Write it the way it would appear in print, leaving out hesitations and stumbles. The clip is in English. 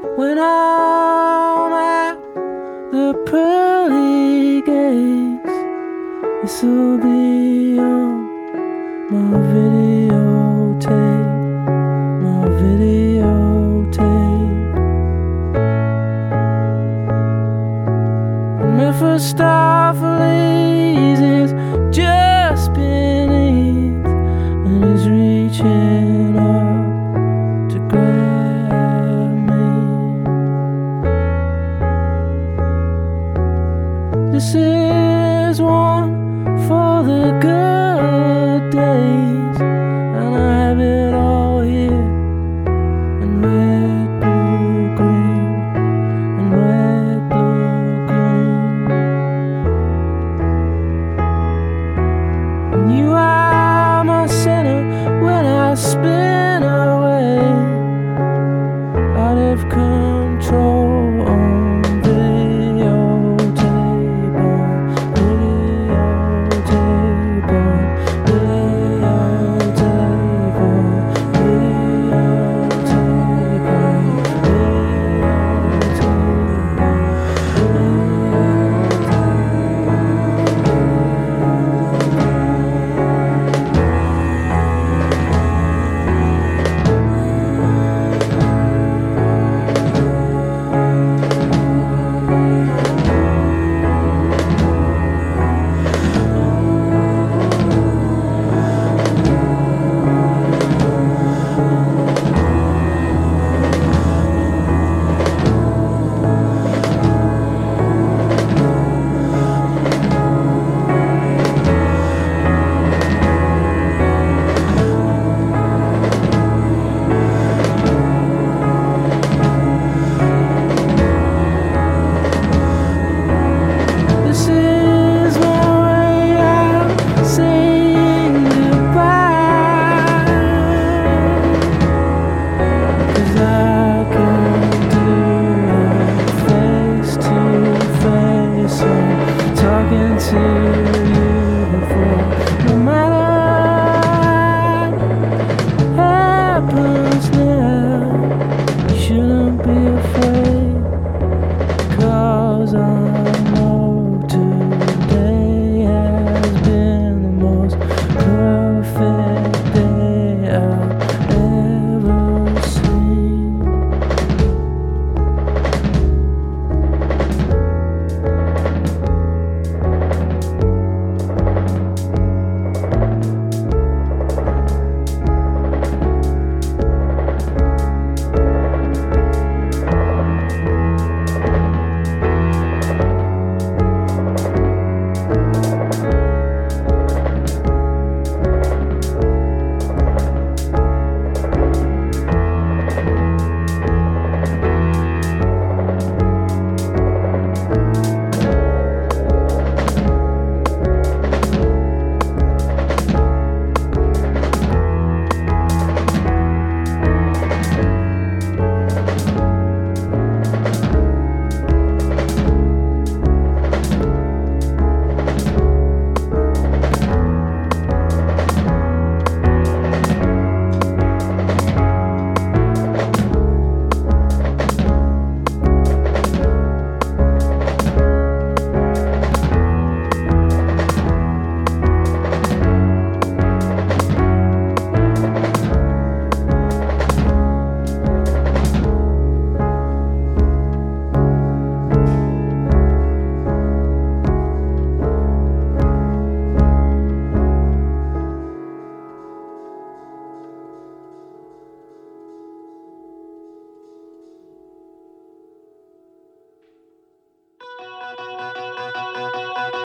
When I'm at the pearly gates, this'll be on my videotape, my videotape. Mephistopheles is just beneath and is reaching up to grab me. This is one for the good days, and I have it all here in red, blue, green, and red, blue, green. And you are my center when I spin away out of control.